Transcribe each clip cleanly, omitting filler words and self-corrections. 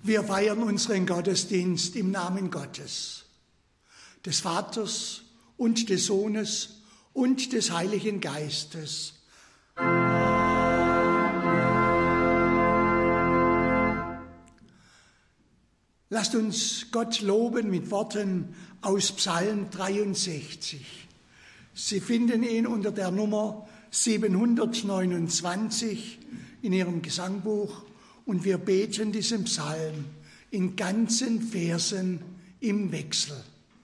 Wir feiern unseren Gottesdienst im Namen Gottes, des Vaters und des Sohnes und des Heiligen Geistes. Amen. Lasst uns Gott loben mit Worten aus Psalm 63. Sie finden ihn unter der Nummer 729 in Ihrem Gesangbuch. Und wir beten diesen Psalm in ganzen Versen im Wechsel.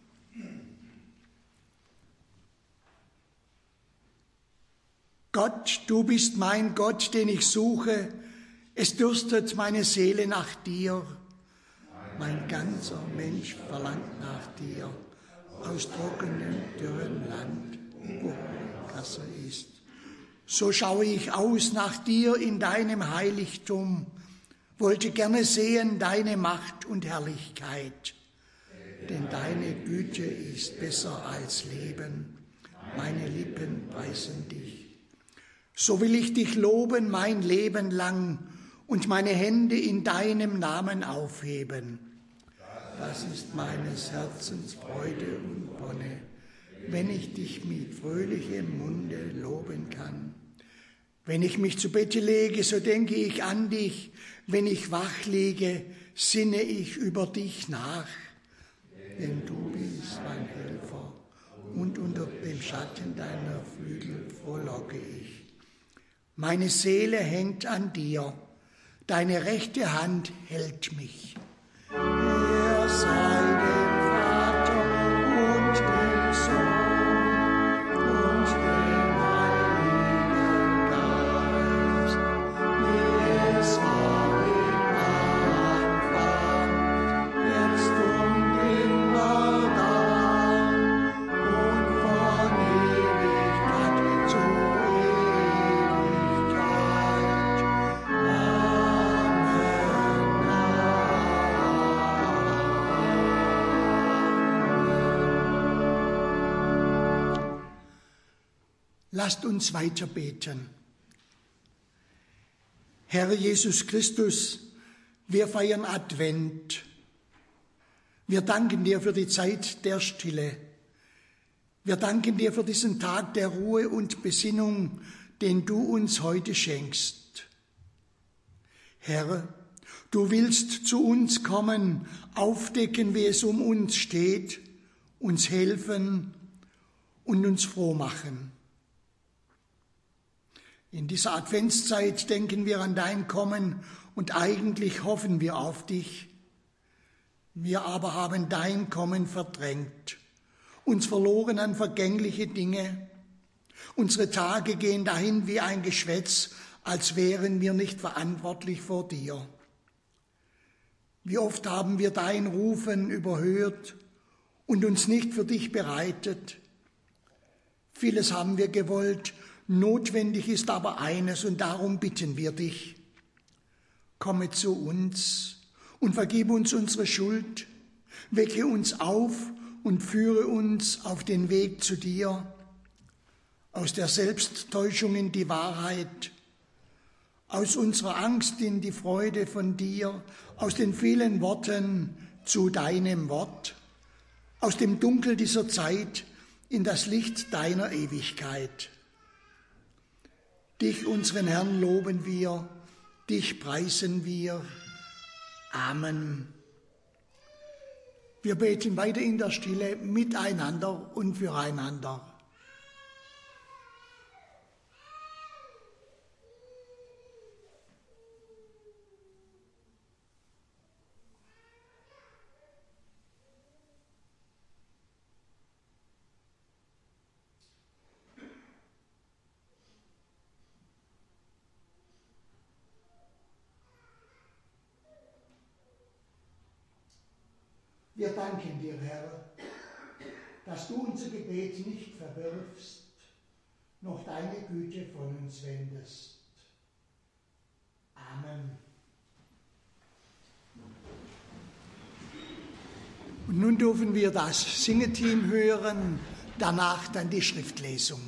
Gott, du bist mein Gott, den ich suche. Es dürstet meine Seele nach dir. Mein ganzer Mensch verlangt nach dir. Aus trockenem, dürren Land, wo Wasser ist. So schaue ich aus nach dir in deinem Heiligtum, wollte gerne sehen deine Macht und Herrlichkeit. Denn deine Güte ist besser als Leben, meine Lippen preisen dich. So will ich dich loben mein Leben lang und meine Hände in deinem Namen aufheben. Das ist meines Herzens Freude und Wonne, wenn ich dich mit fröhlichem Munde loben kann. Wenn ich mich zu Bette lege, so denke ich an dich. Wenn ich wach liege, sinne ich über dich nach. Denn du bist mein Helfer und unter dem Schatten deiner Flügel frohlocke ich. Meine Seele hängt an dir, deine rechte Hand hält mich. Er sei dem Vater und dem Sohn und dem Heiligen Geist, wie es war im Anfang, jetzt und immer und von Ewigkeit zu Ewigkeit. Lasst uns weiter beten. Herr Jesus Christus, wir feiern Advent. Wir danken dir für die Zeit der Stille. Wir danken dir für diesen Tag der Ruhe und Besinnung, den du uns heute schenkst. Herr, du willst zu uns kommen, aufdecken, wie es um uns steht, uns helfen und uns froh machen. In dieser Adventszeit denken wir an dein Kommen und eigentlich hoffen wir auf dich. Wir aber haben dein Kommen verdrängt, uns verloren an vergängliche Dinge. Unsere Tage gehen dahin wie ein Geschwätz, als wären wir nicht verantwortlich vor dir. Wie oft haben wir dein Rufen überhört und uns nicht für dich bereitet. Vieles haben wir gewollt, notwendig ist aber eines und darum bitten wir dich. Komme zu uns und vergib uns unsere Schuld, wecke uns auf und führe uns auf den Weg zu dir, aus der Selbsttäuschung in die Wahrheit, aus unserer Angst in die Freude von dir, aus den vielen Worten zu deinem Wort, aus dem Dunkel dieser Zeit in das Licht deiner Ewigkeit. Dich, unseren Herrn, loben wir, dich preisen wir. Amen. Wir beten weiter in der Stille miteinander und füreinander. Wir danken dir, Herr, dass du unser Gebet nicht verwirfst, noch deine Güte von uns wendest. Amen. Und nun dürfen wir das Singeteam hören, danach dann die Schriftlesung.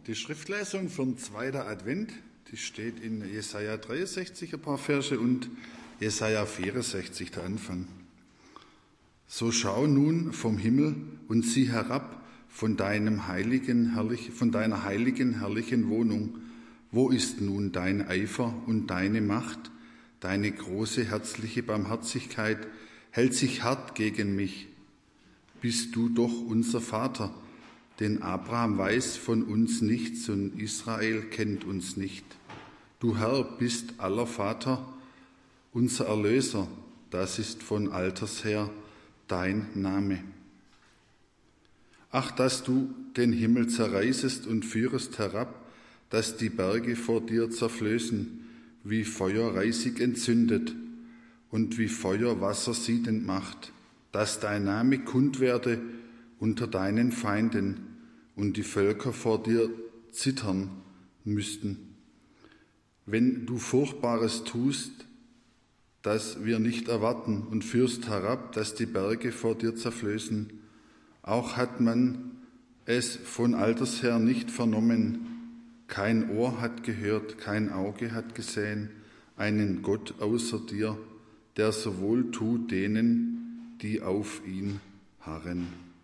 Die Schriftlesung für den zweiten Advent, die steht in Jesaja 63 ein paar Verse und Jesaja 64 der Anfang. So schau nun vom Himmel und sieh herab von deiner heiligen, herrlichen Wohnung. Wo ist nun dein Eifer und deine Macht? Deine große, herzliche Barmherzigkeit hält sich hart gegen mich. Bist du doch unser Vater, denn Abraham weiß von uns nichts und Israel kennt uns nicht. Du Herr bist aller Vater, unser Erlöser, das ist von alters her dein Name. Ach, dass du den Himmel zerreißest und führest herab, dass die Berge vor dir zerflößen, wie Feuer Reisig entzündet und wie Feuer Wasser siedend macht, dass dein Name kund werde unter deinen Feinden und die Völker vor dir zittern müssten. Wenn du Furchtbares tust, das wir nicht erwarten, und führst herab, dass die Berge vor dir zerflößen, auch hat man es von alters her nicht vernommen, kein Ohr hat gehört, kein Auge hat gesehen, einen Gott außer dir, der so wohl tut denen, die auf ihn harren.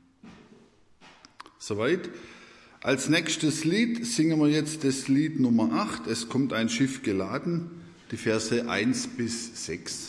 Soweit. Als nächstes Lied singen wir jetzt das Lied Nummer 8, Es kommt ein Schiff geladen, die Verse 1 bis 6.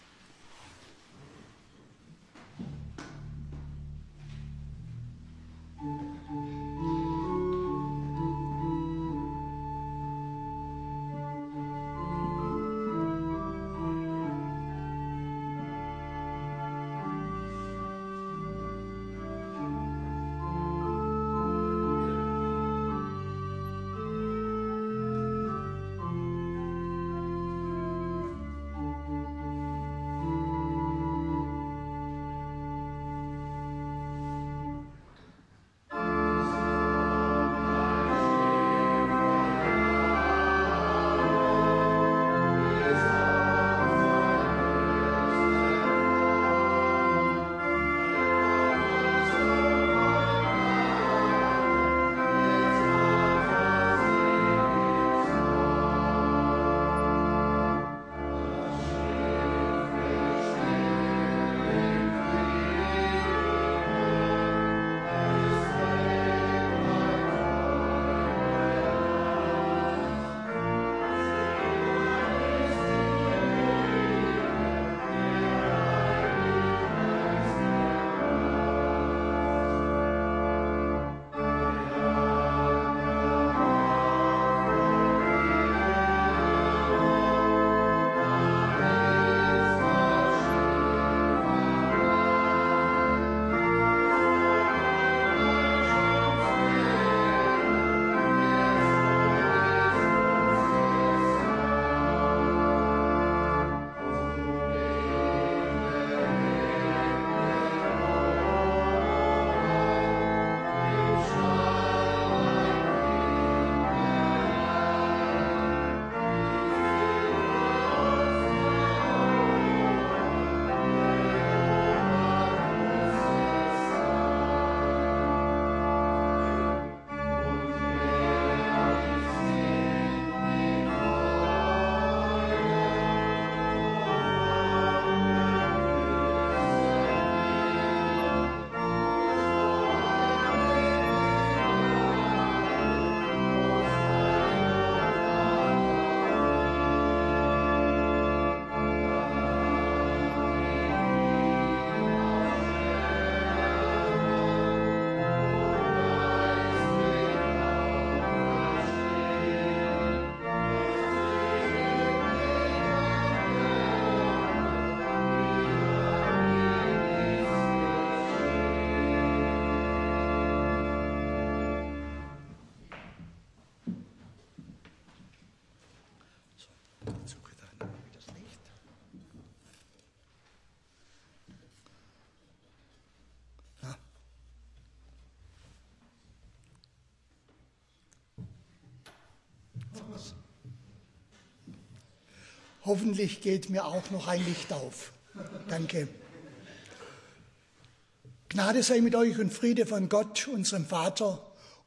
Hoffentlich geht mir auch noch ein Licht auf. Danke. Gnade sei mit euch und Friede von Gott, unserem Vater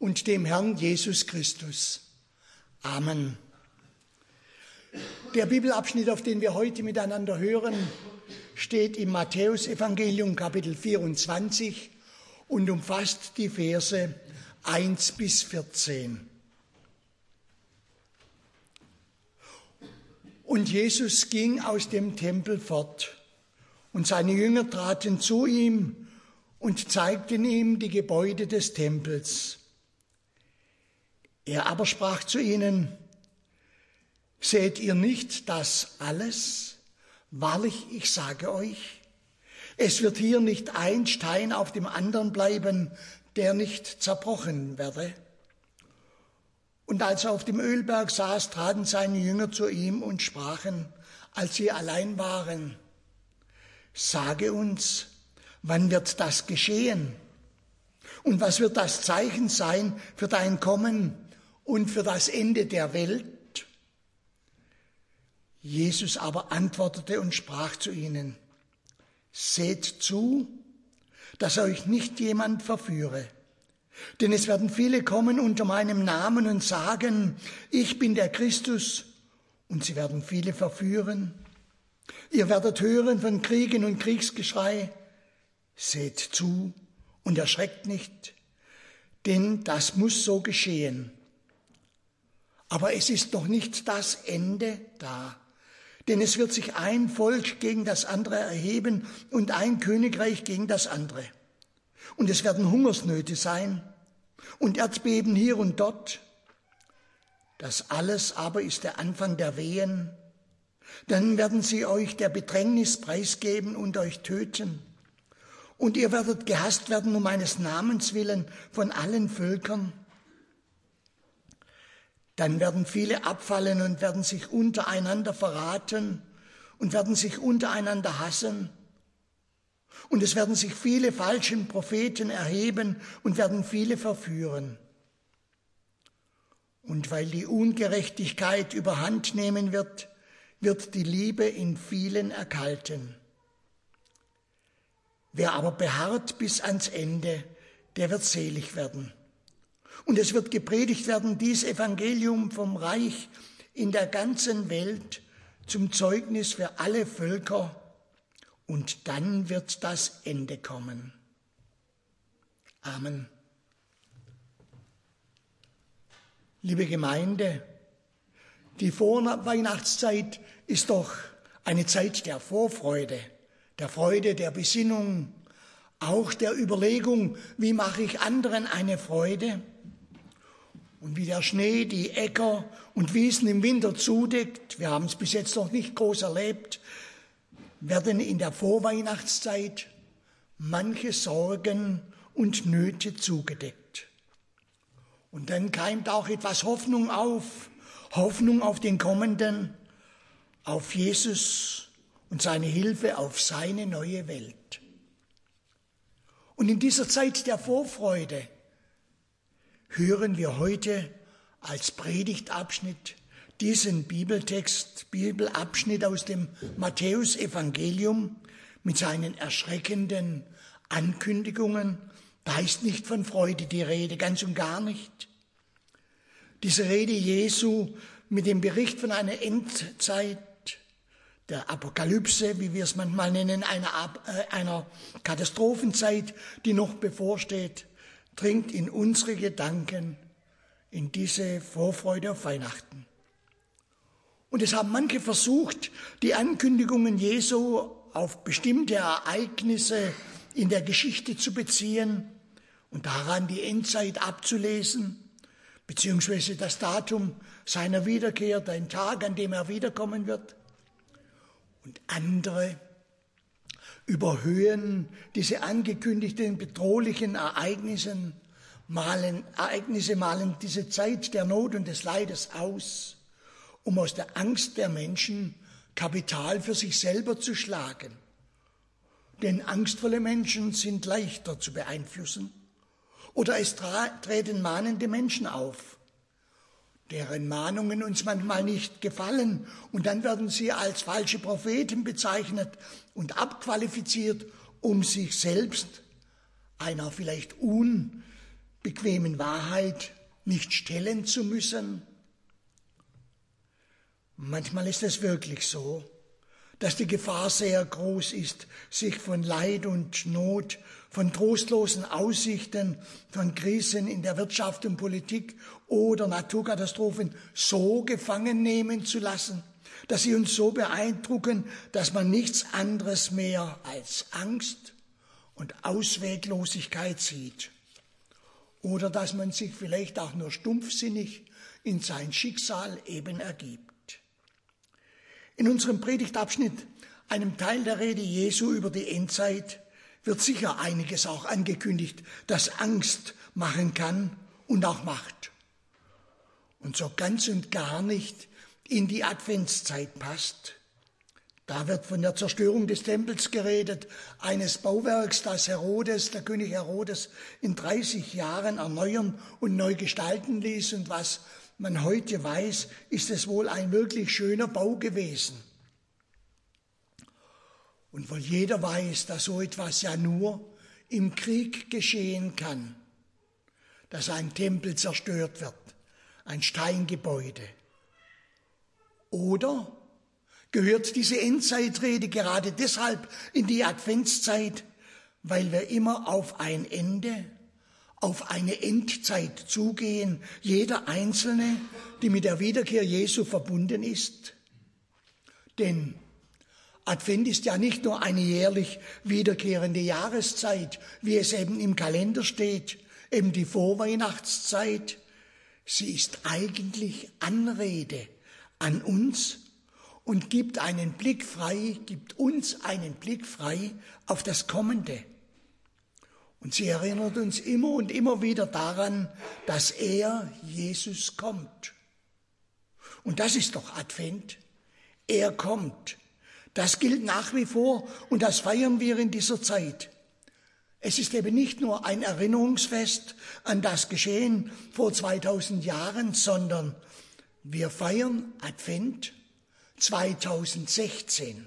und dem Herrn Jesus Christus. Amen. Der Bibelabschnitt, auf den wir heute miteinander hören, steht im Matthäusevangelium Kapitel 24 und umfasst die Verse 1 bis 14. Und Jesus ging aus dem Tempel fort, und seine Jünger traten zu ihm und zeigten ihm die Gebäude des Tempels. Er aber sprach zu ihnen: Seht ihr nicht das alles? Wahrlich, ich sage euch, es wird hier nicht ein Stein auf dem anderen bleiben, der nicht zerbrochen werde. Und als er auf dem Ölberg saß, traten seine Jünger zu ihm und sprachen, als sie allein waren: Sage uns, wann wird das geschehen? Und was wird das Zeichen sein für dein Kommen und für das Ende der Welt? Jesus aber antwortete und sprach zu ihnen: Seht zu, dass euch nicht jemand verführe. Denn es werden viele kommen unter meinem Namen und sagen, ich bin der Christus, und sie werden viele verführen. Ihr werdet hören von Kriegen und Kriegsgeschrei. Seht zu und erschreckt nicht, denn das muss so geschehen. Aber es ist noch nicht das Ende da. Denn es wird sich ein Volk gegen das andere erheben und ein Königreich gegen das andere. Und es werden Hungersnöte sein und Erdbeben hier und dort. Das alles aber ist der Anfang der Wehen. Dann werden sie euch der Bedrängnis preisgeben und euch töten. Und ihr werdet gehasst werden um meines Namens willen von allen Völkern. Dann werden viele abfallen und werden sich untereinander verraten und werden sich untereinander hassen. Und es werden sich viele falsche Propheten erheben und werden viele verführen. Und weil die Ungerechtigkeit überhand nehmen wird, wird die Liebe in vielen erkalten. Wer aber beharrt bis ans Ende, der wird selig werden. Und es wird gepredigt werden, dies Evangelium vom Reich in der ganzen Welt zum Zeugnis für alle Völker, und dann wird das Ende kommen. Amen. Liebe Gemeinde, die Vorweihnachtszeit ist doch eine Zeit der Vorfreude, der Freude, der Besinnung, auch der Überlegung, wie mache ich anderen eine Freude? Und wie der Schnee die Äcker und Wiesen im Winter zudeckt, wir haben es bis jetzt noch nicht groß erlebt, werden in der Vorweihnachtszeit manche Sorgen und Nöte zugedeckt. Und dann keimt auch etwas Hoffnung auf den Kommenden, auf Jesus und seine Hilfe, auf seine neue Welt. Und in dieser Zeit der Vorfreude hören wir heute als Predigtabschnitt diesen Bibelabschnitt aus dem Matthäusevangelium mit seinen erschreckenden Ankündigungen. Da ist nicht von Freude die Rede, ganz und gar nicht. Diese Rede Jesu mit dem Bericht von einer Endzeit, der Apokalypse, wie wir es manchmal nennen, einer Katastrophenzeit, die noch bevorsteht, dringt in unsere Gedanken in diese Vorfreude auf Weihnachten. Und es haben manche versucht, die Ankündigungen Jesu auf bestimmte Ereignisse in der Geschichte zu beziehen und daran die Endzeit abzulesen, beziehungsweise das Datum seiner Wiederkehr, den Tag, an dem er wiederkommen wird. Und andere überhöhen diese angekündigten bedrohlichen Ereignisse, malen diese Zeit der Not und des Leides aus, um aus der Angst der Menschen Kapital für sich selber zu schlagen. Denn angstvolle Menschen sind leichter zu beeinflussen. Oder es treten mahnende Menschen auf, deren Mahnungen uns manchmal nicht gefallen, und dann werden sie als falsche Propheten bezeichnet und abqualifiziert, um sich selbst einer vielleicht bequemen Wahrheit nicht stellen zu müssen? Manchmal ist es wirklich so, dass die Gefahr sehr groß ist, sich von Leid und Not, von trostlosen Aussichten, von Krisen in der Wirtschaft und Politik oder Naturkatastrophen so gefangen nehmen zu lassen, dass sie uns so beeindrucken, dass man nichts anderes mehr als Angst und Ausweglosigkeit sieht. Oder dass man sich vielleicht auch nur stumpfsinnig in sein Schicksal eben ergibt. In unserem Predigtabschnitt, einem Teil der Rede Jesu über die Endzeit, wird sicher einiges auch angekündigt, das Angst machen kann und auch macht. Und so ganz und gar nicht in die Adventszeit passt. Da wird von der Zerstörung des Tempels geredet, eines Bauwerks, das der König Herodes in 30 Jahren erneuern und neu gestalten ließ. Und was man heute weiß, ist es wohl ein wirklich schöner Bau gewesen. Und wohl jeder weiß, dass so etwas ja nur im Krieg geschehen kann, dass ein Tempel zerstört wird, ein Steingebäude. Oder gehört diese Endzeitrede gerade deshalb in die Adventszeit, weil wir immer auf ein Ende, auf eine Endzeit zugehen, jeder Einzelne, die mit der Wiederkehr Jesu verbunden ist? Denn Advent ist ja nicht nur eine jährlich wiederkehrende Jahreszeit, wie es eben im Kalender steht, eben die Vorweihnachtszeit. Sie ist eigentlich Anrede an uns und gibt uns einen Blick frei auf das Kommende. Und sie erinnert uns immer und immer wieder daran, dass Jesus kommt. Und das ist doch Advent. Er kommt. Das gilt nach wie vor und das feiern wir in dieser Zeit. Es ist eben nicht nur ein Erinnerungsfest an das Geschehen vor 2000 Jahren, sondern wir feiern Advent 2016.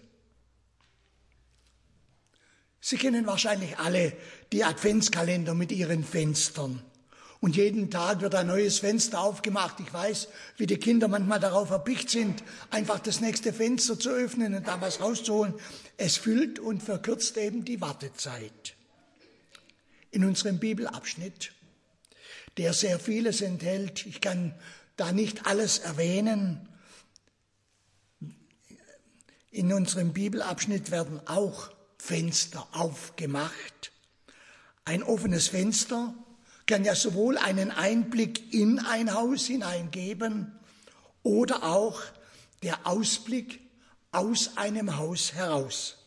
Sie kennen wahrscheinlich alle die Adventskalender mit ihren Fenstern. Und jeden Tag wird ein neues Fenster aufgemacht. Ich weiß, wie die Kinder manchmal darauf erpicht sind, einfach das nächste Fenster zu öffnen und da was rauszuholen. Es füllt und verkürzt eben die Wartezeit. In unserem Bibelabschnitt, der sehr vieles enthält, ich kann da nicht alles erwähnen, in unserem Bibelabschnitt werden auch Fenster aufgemacht. Ein offenes Fenster kann ja sowohl einen Einblick in ein Haus hineingeben oder auch der Ausblick aus einem Haus heraus.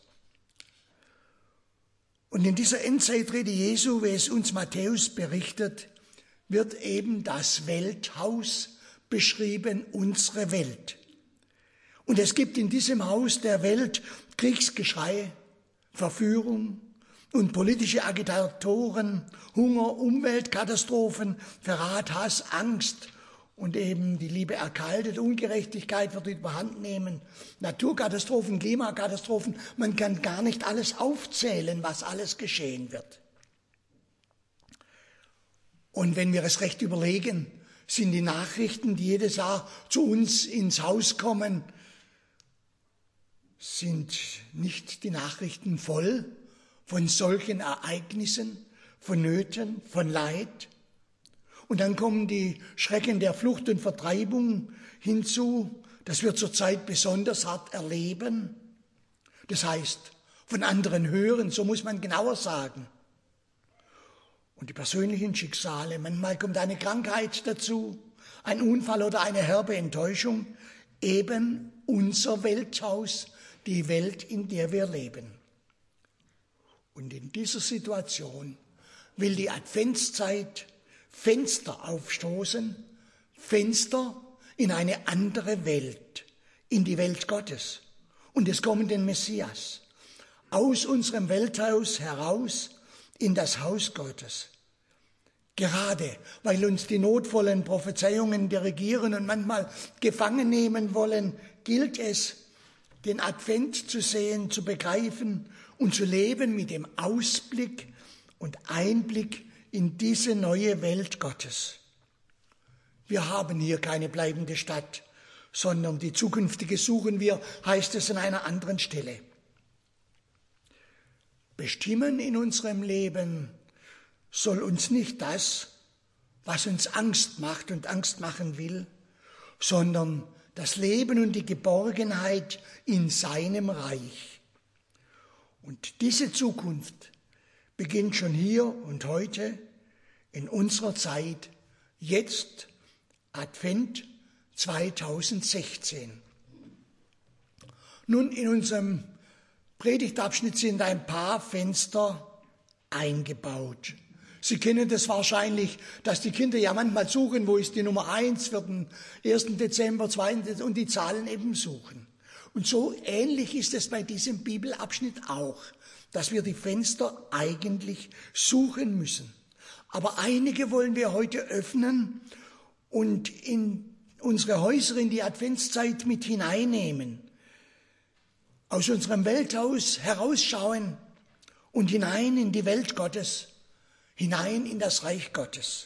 Und in dieser Endzeitrede Jesu, wie es uns Matthäus berichtet, wird eben das Welthaus beschrieben, unsere Welt. Und es gibt in diesem Haus der Welt Kriegsgeschrei, Verführung und politische Agitatoren, Hunger, Umweltkatastrophen, Verrat, Hass, Angst und eben die Liebe erkaltet, Ungerechtigkeit wird überhand nehmen, Naturkatastrophen, Klimakatastrophen, man kann gar nicht alles aufzählen, was alles geschehen wird. Und wenn wir es recht überlegen, sind die Nachrichten, die jedes Jahr zu uns ins Haus kommen, sind nicht die Nachrichten voll von solchen Ereignissen, von Nöten, von Leid. Und dann kommen die Schrecken der Flucht und Vertreibung hinzu, das wir zurzeit besonders hart erleben. Das heißt, von anderen hören, so muss man genauer sagen. Und die persönlichen Schicksale, manchmal kommt eine Krankheit dazu, ein Unfall oder eine herbe Enttäuschung, eben unser Welthaus, die Welt, in der wir leben. Und in dieser Situation will die Adventszeit Fenster aufstoßen, Fenster in eine andere Welt, in die Welt Gottes und des kommenden Messias. Aus unserem Welthaus heraus in das Haus Gottes. Gerade weil uns die notvollen Prophezeiungen dirigieren und manchmal gefangen nehmen wollen, gilt es, den Advent zu sehen, zu begreifen und zu leben mit dem Ausblick und Einblick in diese neue Welt Gottes. Wir haben hier keine bleibende Stadt, sondern die zukünftige suchen wir, heißt es an einer anderen Stelle. Bestimmen in unserem Leben soll uns nicht das, was uns Angst macht und Angst machen will, sondern das Leben und die Geborgenheit in seinem Reich. Und diese Zukunft beginnt schon hier und heute in unserer Zeit, jetzt Advent 2016. Nun, in unserem Predigtabschnitt sind ein paar Fenster eingebaut. Sie kennen das wahrscheinlich, dass die Kinder ja manchmal suchen, wo ist die Nummer 1 für den 1. Dezember, 2. Dezember und die Zahlen eben suchen. Und so ähnlich ist es bei diesem Bibelabschnitt auch, dass wir die Fenster eigentlich suchen müssen. Aber einige wollen wir heute öffnen und in unsere Häuser in die Adventszeit mit hineinnehmen. Aus unserem Welthaus herausschauen und hinein in die Welt Gottes, hinein in das Reich Gottes.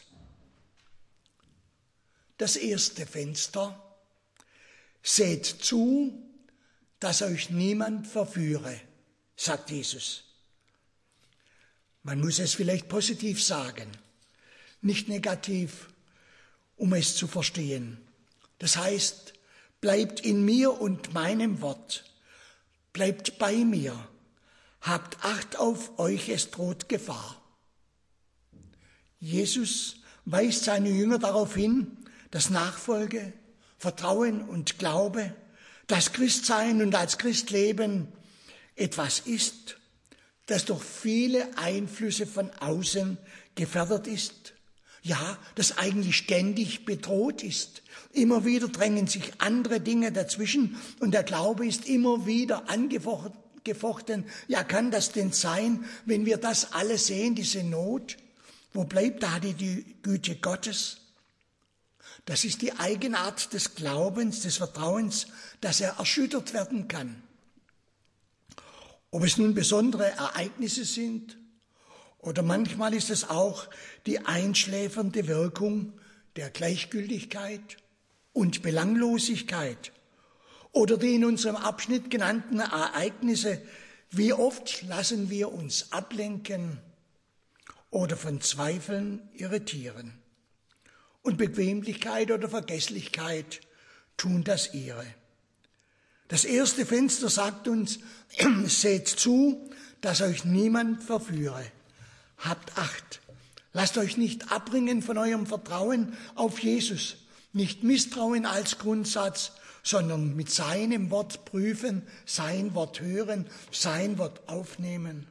Das erste Fenster: Seht zu, dass euch niemand verführe, sagt Jesus. Man muss es vielleicht positiv sagen, nicht negativ, um es zu verstehen. Das heißt, bleibt in mir und meinem Wort, bleibt bei mir, habt Acht auf euch, es droht Gefahr. Jesus weist seine Jünger darauf hin, dass Nachfolge, Vertrauen und Glaube, das Christsein und als Christ leben etwas ist, das durch viele Einflüsse von außen gefährdet ist, ja, das eigentlich ständig bedroht ist. Immer wieder drängen sich andere Dinge dazwischen und der Glaube ist immer wieder angefochten. Ja, kann das denn sein, wenn wir das alles sehen, diese Not? Wo bleibt da die Güte Gottes? Das ist die Eigenart des Glaubens, des Vertrauens, dass er erschüttert werden kann. Ob es nun besondere Ereignisse sind oder manchmal ist es auch die einschläfernde Wirkung der Gleichgültigkeit und Belanglosigkeit oder die in unserem Abschnitt genannten Ereignisse. Wie oft lassen wir uns ablenken oder von Zweifeln irritieren. Und Bequemlichkeit oder Vergesslichkeit tun das ihre. Das erste Fenster sagt uns, seht zu, dass euch niemand verführe. Habt Acht. Lasst euch nicht abbringen von eurem Vertrauen auf Jesus. Nicht Misstrauen als Grundsatz, sondern mit seinem Wort prüfen, sein Wort hören, sein Wort aufnehmen.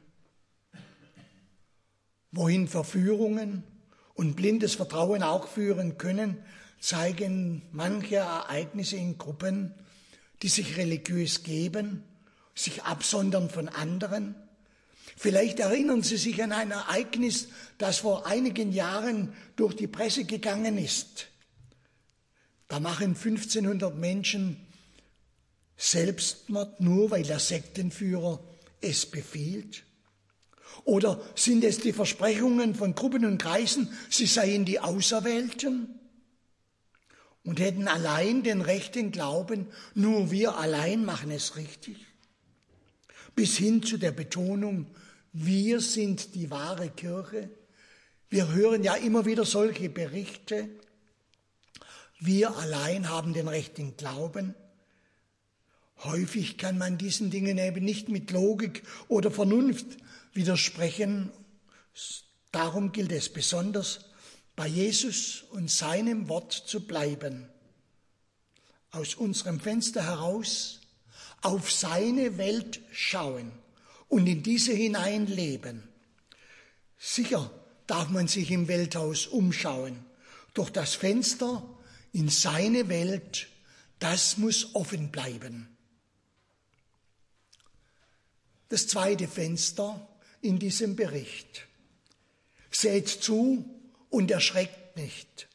Wohin Verführungen und blindes Vertrauen auch führen können, zeigen manche Ereignisse in Gruppen, die sich religiös geben, sich absondern von anderen. Vielleicht erinnern Sie sich an ein Ereignis, das vor einigen Jahren durch die Presse gegangen ist. Da machen 1500 Menschen Selbstmord, nur weil der Sektenführer es befiehlt. Oder sind es die Versprechungen von Gruppen und Kreisen, sie seien die Auserwählten und hätten allein den rechten Glauben, nur wir allein machen es richtig? Bis hin zu der Betonung, wir sind die wahre Kirche. Wir hören ja immer wieder solche Berichte. Wir allein haben den rechten Glauben. Häufig kann man diesen Dingen eben nicht mit Logik oder Vernunft widersprechen. Darum gilt es besonders, bei Jesus und seinem Wort zu bleiben. Aus unserem Fenster heraus auf seine Welt schauen und in diese hinein leben. Sicher darf man sich im Welthaus umschauen, doch das Fenster in seine Welt, das muss offen bleiben. Das zweite Fenster in diesem Bericht: Seht zu und erschreckt nicht.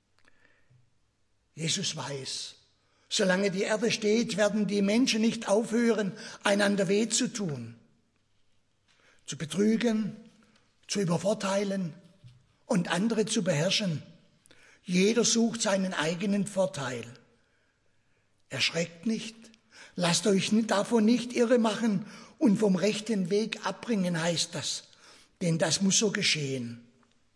Jesus weiß, solange die Erde steht, werden die Menschen nicht aufhören, einander weh zu tun, zu betrügen, zu übervorteilen und andere zu beherrschen. Jeder sucht seinen eigenen Vorteil. Erschreckt nicht, lasst euch davon nicht irre machen und vom rechten Weg abbringen, heißt das, denn das muss so geschehen.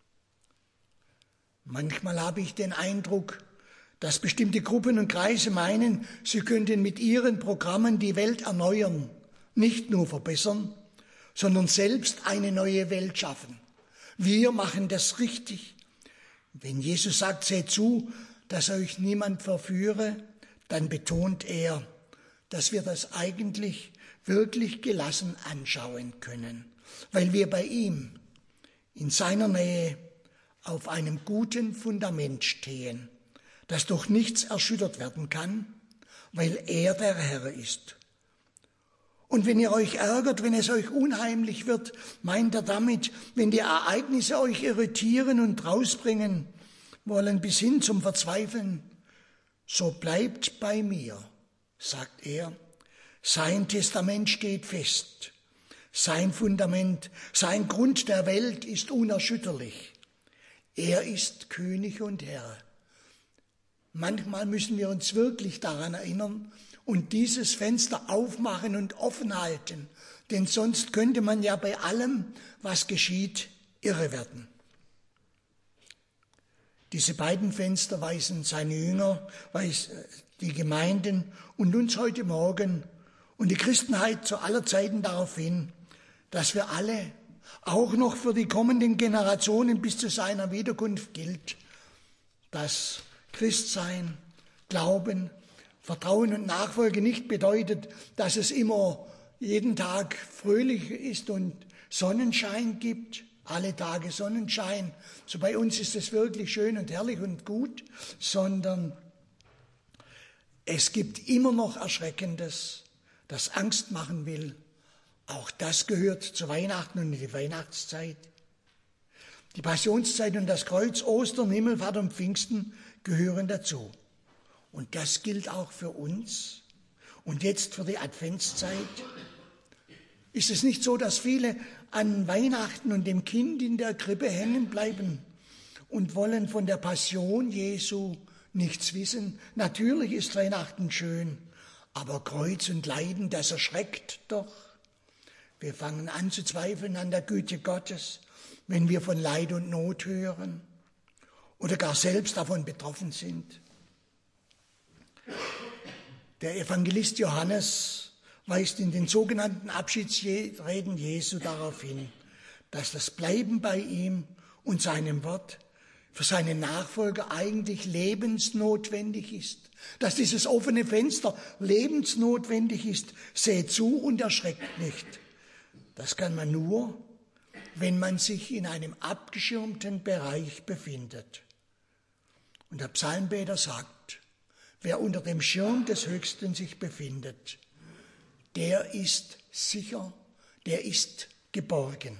Manchmal habe ich den Eindruck, dass bestimmte Gruppen und Kreise meinen, sie könnten mit ihren Programmen die Welt erneuern, nicht nur verbessern, sondern selbst eine neue Welt schaffen. Wir machen das richtig. Wenn Jesus sagt, seht zu, dass euch niemand verführe, dann betont er, dass wir das eigentlich wirklich gelassen anschauen können, weil wir bei ihm in seiner Nähe auf einem guten Fundament stehen, das durch nichts erschüttert werden kann, weil er der Herr ist. Und wenn ihr euch ärgert, wenn es euch unheimlich wird, meint er damit, wenn die Ereignisse euch irritieren und rausbringen wollen bis hin zum Verzweifeln, so bleibt bei mir, sagt er. Sein Testament steht fest. Sein Fundament, sein Grund der Welt ist unerschütterlich. Er ist König und Herr. Manchmal müssen wir uns wirklich daran erinnern und dieses Fenster aufmachen und offen halten, denn sonst könnte man ja bei allem, was geschieht, irre werden. Diese beiden Fenster weisen seine Jünger, die Gemeinden und uns heute Morgen und die Christenheit zu aller Zeiten darauf hin, dass wir alle, auch noch für die kommenden Generationen bis zu seiner Wiederkunft gilt, dass Christsein, Glauben, Vertrauen und Nachfolge nicht bedeutet, dass es immer jeden Tag fröhlich ist und Sonnenschein gibt, alle Tage Sonnenschein. So bei uns ist es wirklich schön und herrlich und gut, sondern es gibt immer noch Erschreckendes, das Angst machen will. Auch das gehört zu Weihnachten und in die Weihnachtszeit. Die Passionszeit und das Kreuz, Ostern, Himmelfahrt und Pfingsten gehören dazu. Und das gilt auch für uns. Und jetzt für die Adventszeit. Ist es nicht so, dass viele an Weihnachten und dem Kind in der Krippe hängen bleiben und wollen von der Passion Jesu nichts wissen? Natürlich ist Weihnachten schön, aber Kreuz und Leiden, das erschreckt doch. Wir fangen an zu zweifeln an der Güte Gottes, wenn wir von Leid und Not hören oder gar selbst davon betroffen sind. Der Evangelist Johannes weist in den sogenannten Abschiedsreden Jesu darauf hin, dass das Bleiben bei ihm und seinem Wort für seine Nachfolger eigentlich lebensnotwendig ist. Dass dieses offene Fenster lebensnotwendig ist. Seht zu und erschreckt nicht. Das kann man nur, wenn man sich in einem abgeschirmten Bereich befindet. Und der Psalmbeter sagt, wer unter dem Schirm des Höchsten sich befindet, der ist sicher, der ist geborgen.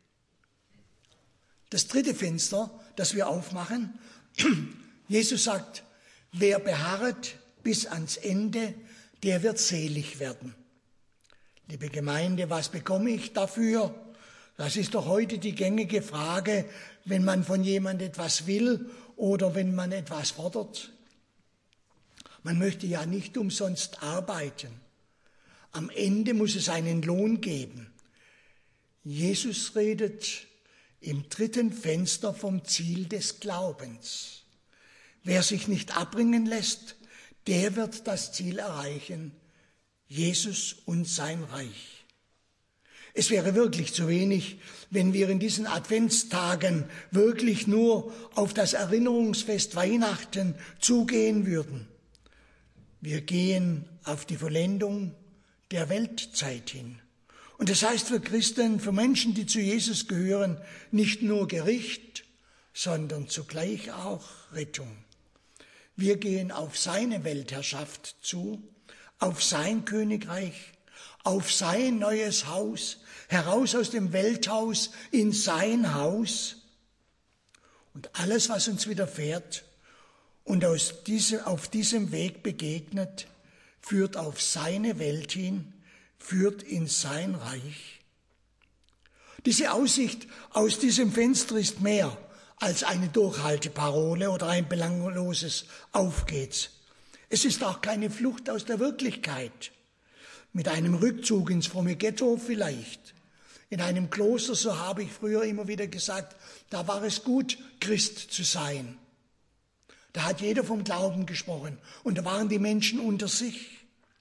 Das dritte Fenster, das wir aufmachen, Jesus sagt, wer beharret bis ans Ende, der wird selig werden. Liebe Gemeinde, was bekomme ich dafür? Das ist doch heute die gängige Frage, wenn man von jemandem etwas will oder wenn man etwas fordert. Man möchte ja nicht umsonst arbeiten. Am Ende muss es einen Lohn geben. Jesus redet im dritten Fenster vom Ziel des Glaubens. Wer sich nicht abbringen lässt, der wird das Ziel erreichen, Jesus und sein Reich. Es wäre wirklich zu wenig, wenn wir in diesen Adventstagen wirklich nur auf das Erinnerungsfest Weihnachten zugehen würden. Wir gehen auf die Vollendung der Weltzeit hin. Und das heißt für Christen, für Menschen, die zu Jesus gehören, nicht nur Gericht, sondern zugleich auch Rettung. Wir gehen auf seine Weltherrschaft zu, auf sein Königreich, auf sein neues Haus, heraus aus dem Welthaus in sein Haus. Und alles, was uns widerfährt und auf diesem Weg begegnet, führt auf seine Welt hin, führt in sein Reich. Diese Aussicht aus diesem Fenster ist mehr als eine Durchhalteparole oder ein belangloses Auf geht's. Es ist auch keine Flucht aus der Wirklichkeit. Mit einem Rückzug ins fromme Ghetto vielleicht. In einem Kloster, so habe ich früher immer wieder gesagt, da war es gut, Christ zu sein. Da hat jeder vom Glauben gesprochen und da waren die Menschen unter sich.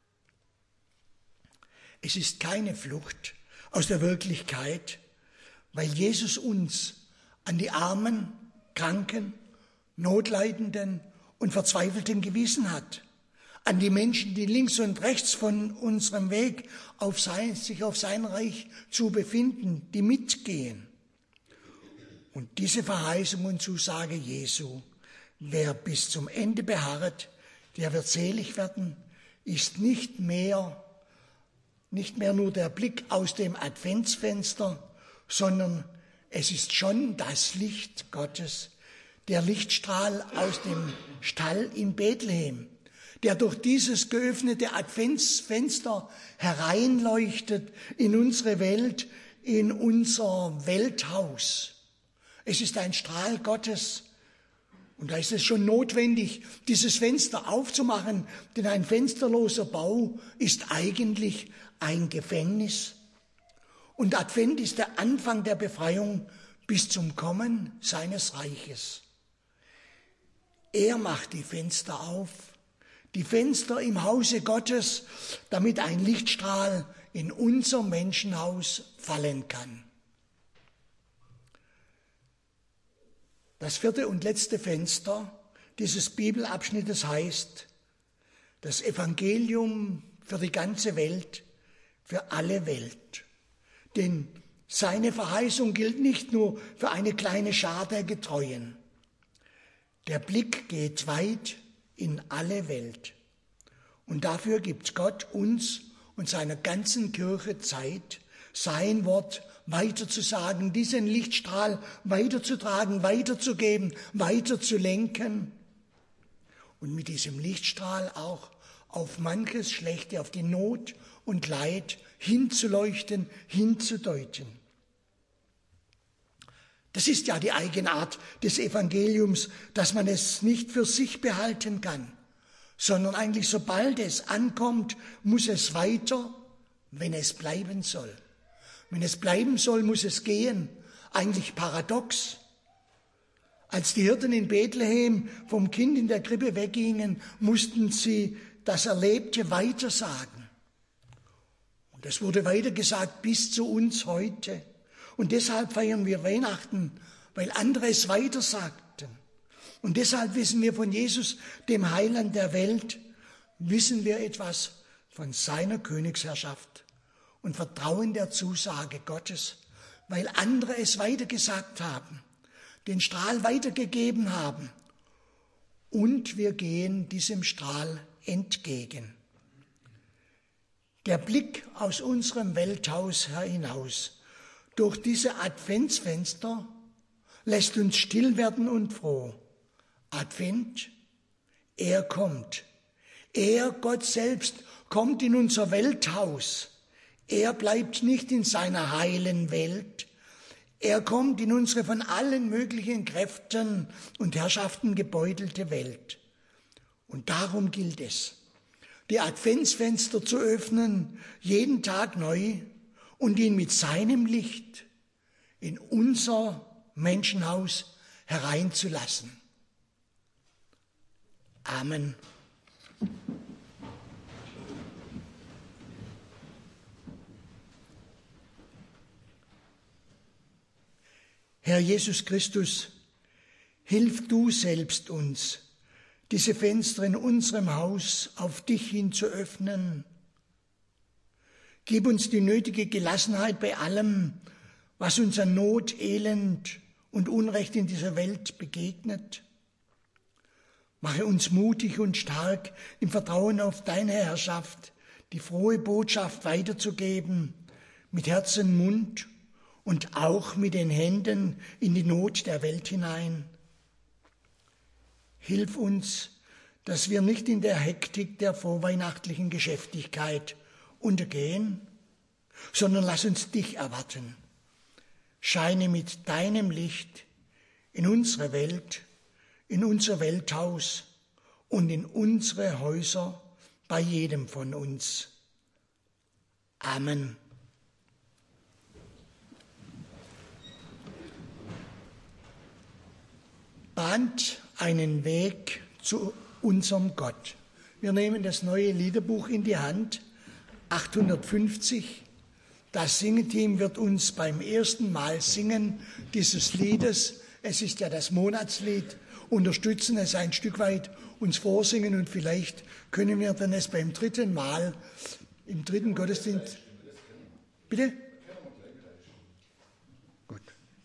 Es ist keine Flucht aus der Wirklichkeit, weil Jesus uns an die Armen, Kranken, Notleidenden und Verzweifelten gewiesen hat. An die Menschen, die links und rechts von unserem Weg sich auf sein Reich zu befinden, die mitgehen. Und diese Verheißung und Zusage Jesu, wer bis zum Ende beharrt, der wird selig werden, ist nicht mehr nur der Blick aus dem Adventsfenster, sondern es ist schon das Licht Gottes, der Lichtstrahl aus dem Stall in Bethlehem, der durch dieses geöffnete Adventsfenster hereinleuchtet in unsere Welt, in unser Welthaus. Es ist ein Strahl Gottes. Und da ist es schon notwendig, dieses Fenster aufzumachen, denn ein fensterloser Bau ist eigentlich ein Gefängnis. Und Advent ist der Anfang der Befreiung bis zum Kommen seines Reiches. Er macht die Fenster auf, die Fenster im Hause Gottes, damit ein Lichtstrahl in unser Menschenhaus fallen kann. Das vierte und letzte Fenster dieses Bibelabschnittes heißt, das Evangelium für die ganze Welt, für alle Welt. Denn seine Verheißung gilt nicht nur für eine kleine Schar der Getreuen. Der Blick geht weit in alle Welt. Und dafür gibt Gott uns und seiner ganzen Kirche Zeit, sein Wort weiterzusagen, diesen Lichtstrahl weiterzutragen, weiterzugeben, weiterzulenken und mit diesem Lichtstrahl auch auf manches Schlechte, auf die Not und Leid hinzuleuchten, hinzudeuten. Das ist ja die Eigenart des Evangeliums, dass man es nicht für sich behalten kann, sondern eigentlich sobald es ankommt, muss es weiter, wenn es bleiben soll. Wenn es bleiben soll, muss es gehen. Eigentlich paradox. Als die Hirten in Bethlehem vom Kind in der Krippe weggingen, mussten sie das Erlebte weitersagen. Und es wurde weitergesagt bis zu uns heute. Und deshalb feiern wir Weihnachten, weil andere es weitersagten. Und deshalb wissen wir von Jesus, dem Heiland der Welt, wissen wir etwas von seiner Königsherrschaft und vertrauen der Zusage Gottes, weil andere es weitergesagt haben, den Strahl weitergegeben haben. Und wir gehen diesem Strahl entgegen. Der Blick aus unserem Welthaus hinaus durch diese Adventsfenster lässt uns still werden und froh. Advent, er kommt. Er, Gott selbst, kommt in unser Welthaus. Er bleibt nicht in seiner heilen Welt. Er kommt in unsere von allen möglichen Kräften und Herrschaften gebeutelte Welt. Und darum gilt es, die Adventsfenster zu öffnen, jeden Tag neu, und ihn mit seinem Licht in unser Menschenhaus hereinzulassen. Amen. Herr Jesus Christus, hilf du selbst uns, diese Fenster in unserem Haus auf dich hin zu öffnen. Gib uns die nötige Gelassenheit bei allem, was uns an Not, Elend und Unrecht in dieser Welt begegnet. Mache uns mutig und stark im Vertrauen auf deine Herrschaft, die frohe Botschaft weiterzugeben, mit Herz und Mund und auch mit den Händen in die Not der Welt hinein. Hilf uns, dass wir nicht in der Hektik der vorweihnachtlichen Geschäftigkeit untergehen, sondern lass uns dich erwarten. Scheine mit deinem Licht in unsere Welt, in unser Welthaus und in unsere Häuser bei jedem von uns. Amen. Bahnt einen Weg zu unserem Gott. Wir nehmen das neue Liederbuch in die Hand, 850. Das Singeteam wird uns beim ersten Mal singen dieses Liedes, es ist ja das Monatslied, unterstützen es ein Stück weit, uns vorsingen und vielleicht können wir dann es beim dritten Mal, im dritten Gottesdienst, bitte? Gut.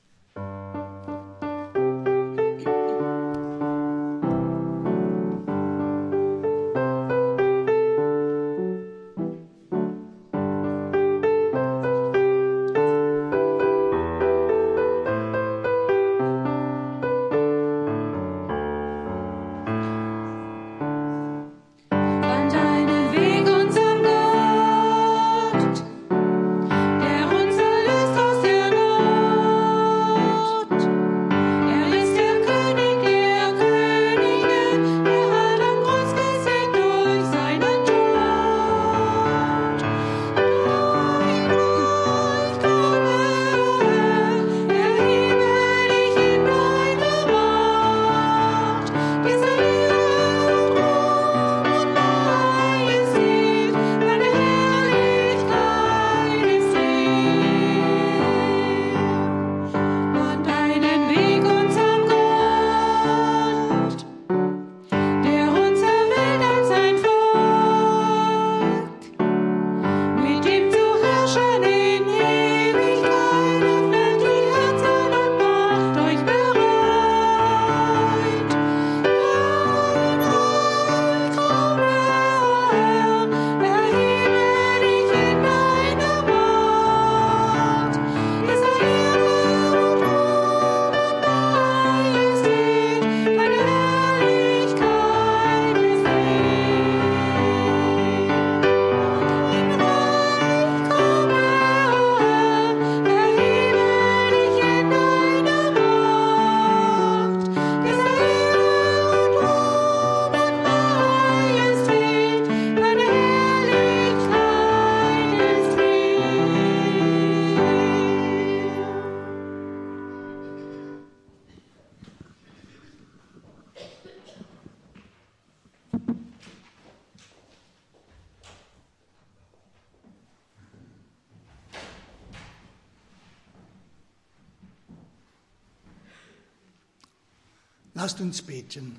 Lasst uns beten.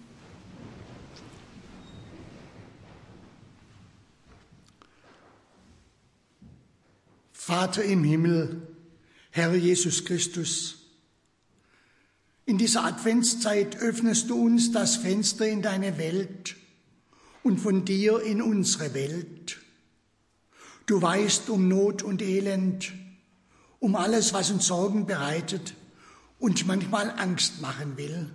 Vater im Himmel, Herr Jesus Christus, in dieser Adventszeit öffnest du uns das Fenster in deine Welt und von dir in unsere Welt. Du weißt um Not und Elend, um alles, was uns Sorgen bereitet und manchmal Angst machen will.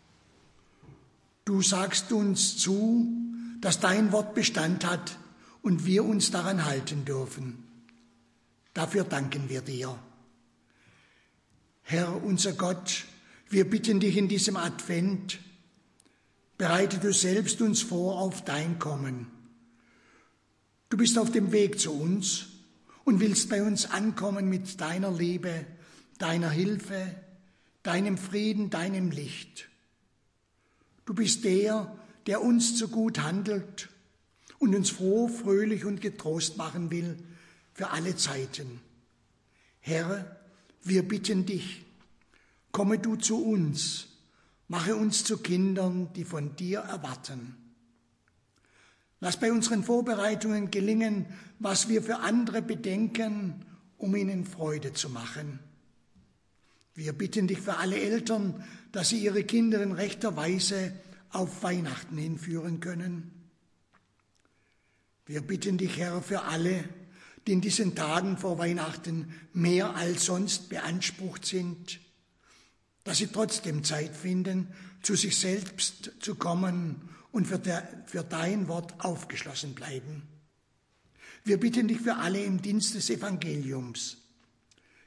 Du sagst uns zu, dass dein Wort Bestand hat und wir uns daran halten dürfen. Dafür danken wir dir. Herr, unser Gott, wir bitten dich in diesem Advent, bereite du selbst uns vor auf dein Kommen. Du bist auf dem Weg zu uns und willst bei uns ankommen mit deiner Liebe, deiner Hilfe, deinem Frieden, deinem Licht. Du bist der, der uns zu gut handelt und uns froh, fröhlich und getrost machen will für alle Zeiten. Herr, wir bitten dich, komme du zu uns, mache uns zu Kindern, die von dir erwarten. Lass bei unseren Vorbereitungen gelingen, was wir für andere bedenken, um ihnen Freude zu machen. Wir bitten dich für alle Eltern, dass sie ihre Kinder in rechter Weise auf Weihnachten hinführen können. Wir bitten dich, Herr, für alle, die in diesen Tagen vor Weihnachten mehr als sonst beansprucht sind, dass sie trotzdem Zeit finden, zu sich selbst zu kommen und für dein Wort aufgeschlossen bleiben. Wir bitten dich für alle im Dienst des Evangeliums,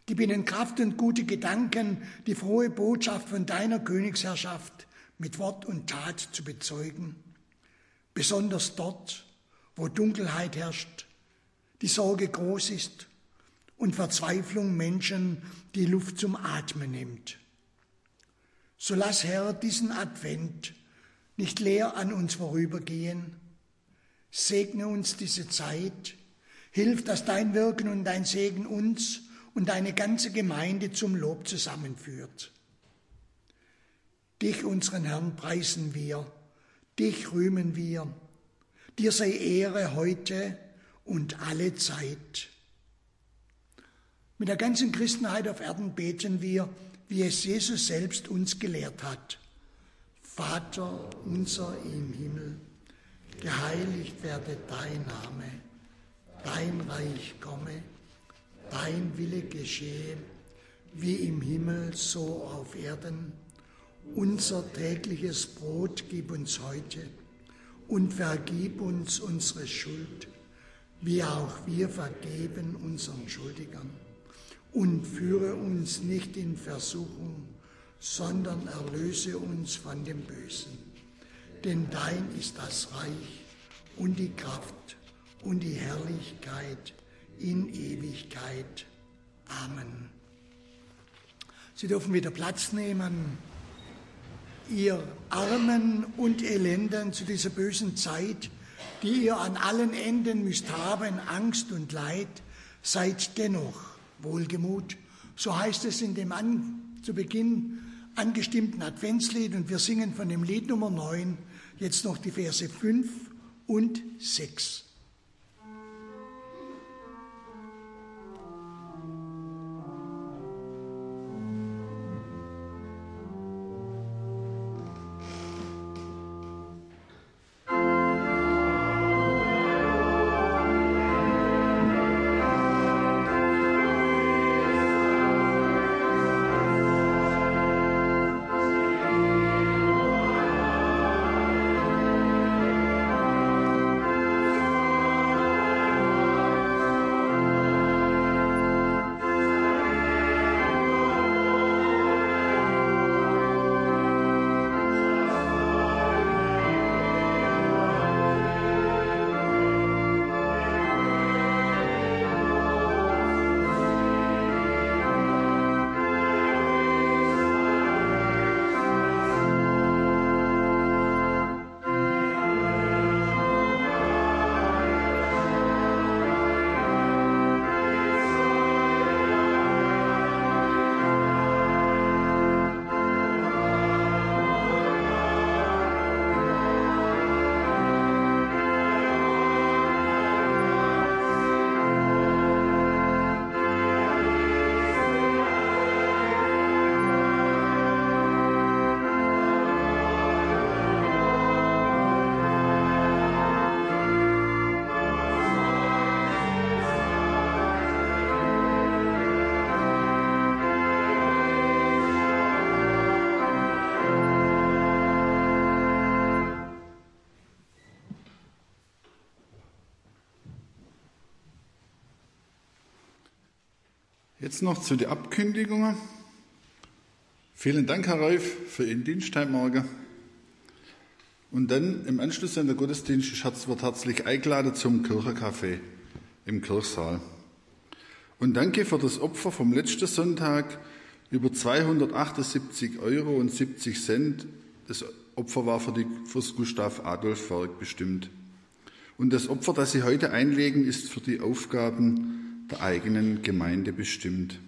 Gib ihnen Kraft und gute Gedanken, die frohe Botschaft von deiner Königsherrschaft mit Wort und Tat zu bezeugen. Besonders dort, wo Dunkelheit herrscht, die Sorge groß ist und Verzweiflung Menschen die Luft zum Atmen nimmt. So lass, Herr, diesen Advent nicht leer an uns vorübergehen. Segne uns diese Zeit. Hilf, dass dein Wirken und dein Segen uns und deine ganze Gemeinde zum Lob zusammenführt. Dich, unseren Herrn, preisen wir, dich rühmen wir. Dir sei Ehre heute und alle Zeit. Mit der ganzen Christenheit auf Erden beten wir, wie es Jesus selbst uns gelehrt hat. Vater unser im Himmel, geheiligt werde dein Name, dein Reich komme, dein Wille geschehe, wie im Himmel so auf Erden. Unser tägliches Brot gib uns heute und vergib uns unsere Schuld, wie auch wir vergeben unseren Schuldigern. Und führe uns nicht in Versuchung, sondern erlöse uns von dem Bösen. Denn dein ist das Reich und die Kraft und die Herrlichkeit in Ewigkeit. Amen. Sie dürfen wieder Platz nehmen. Ihr Armen und Elenden zu dieser bösen Zeit, die ihr an allen Enden müsst haben, Angst und Leid, seid dennoch wohlgemut. So heißt es in dem zu Beginn angestimmten Adventslied, und wir singen von dem Lied Nummer 9 jetzt noch die Verse 5 und 6. Jetzt noch zu den Abkündigungen. Vielen Dank, Herr Reif, für Ihren Dienst heute Morgen. Und dann im Anschluss an den Gottesdienst wird herzlich eingeladen zum Kirchencafé im Kirchsaal. Und danke für das Opfer vom letzten Sonntag, über 278,70 €. Das Opfer war fürs Gustav-Adolf-Werk bestimmt. Und das Opfer, das Sie heute einlegen, ist für die Aufgaben der eigenen Gemeinde bestimmt.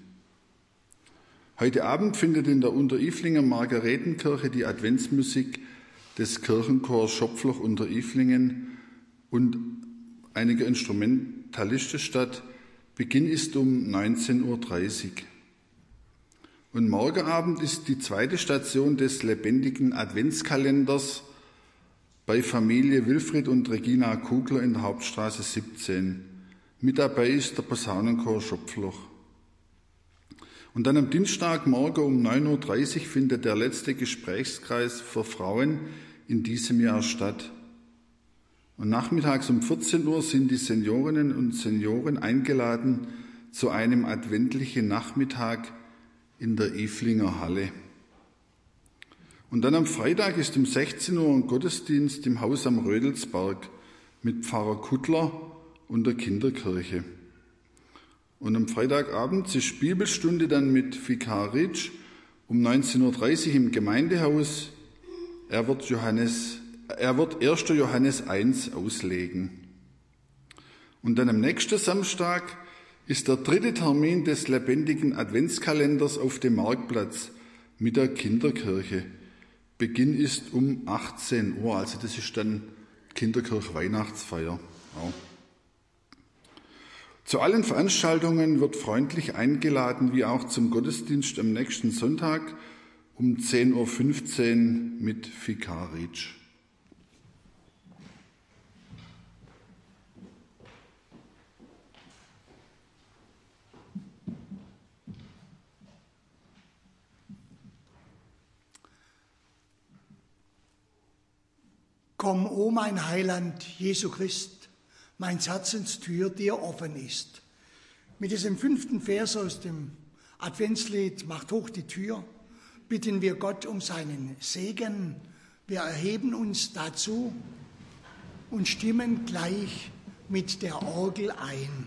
Heute Abend findet in der Unteriflinger Margaretenkirche die Adventsmusik des Kirchenchors Schopfloch Unteriflingen und einige Instrumentalisten statt. Beginn ist um 19:30 Uhr. Und morgen Abend ist die zweite Station des lebendigen Adventskalenders bei Familie Wilfried und Regina Kugler in der Hauptstraße 17. Mit dabei ist der Posaunenchor Schopfloch. Und dann am Dienstagmorgen um 9:30 Uhr findet der letzte Gesprächskreis für Frauen in diesem Jahr statt. Und nachmittags um 14 Uhr sind die Seniorinnen und Senioren eingeladen zu einem adventlichen Nachmittag in der Iflinger Halle. Und dann am Freitag ist um 16 Uhr ein Gottesdienst im Haus am Rödelsberg mit Pfarrer Kuttler und der Kinderkirche. Und am Freitagabend ist Bibelstunde dann mit Vikar Ritsch um 19.30 Uhr im Gemeindehaus. Er wird 1. Johannes 1 auslegen. Und dann am nächsten Samstag ist der 3. Termin des lebendigen Adventskalenders auf dem Marktplatz mit der Kinderkirche. Beginn ist um 18 Uhr, also das ist dann Kinderkirche-Weihnachtsfeier. Ja. Zu allen Veranstaltungen wird freundlich eingeladen, wie auch zum Gottesdienst am nächsten Sonntag um 10.15 Uhr mit Vikar Ritsch. Komm, o mein Heiland, Jesu Christ, mein Herzenstür dir offen ist. Mit diesem 5. Vers aus dem Adventslied Macht hoch die Tür bitten wir Gott um seinen Segen. Wir erheben uns dazu und stimmen gleich mit der Orgel ein.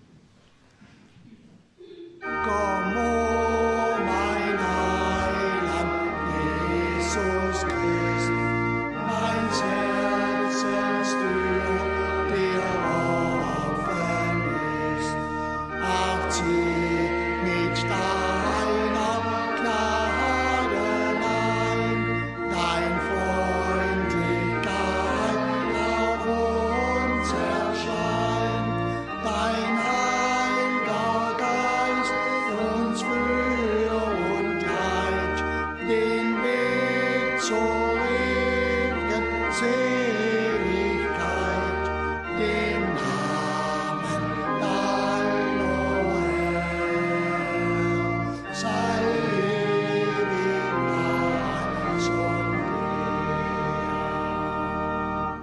Komm, o mein Heiland, Jesus Christ, mein Herzenstür dir offen ist. Ach, zieh mit deiner Gnade ein, dein Freundlichkeit auf uns erscheint, dein Heiliger Geist uns führ und leit, den Weg zur ewigen Seligkeit, den Namen dein, o Herr, sei ewig Preis und Ehre.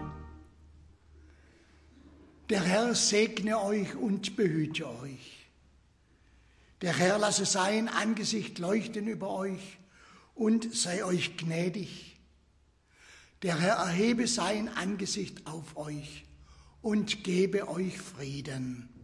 Der Herr segne euch und behüte euch. Der Herr lasse sein Angesicht leuchten über euch und sei euch gnädig. Der Herr erhebe sein Angesicht auf euch und gebe euch Frieden.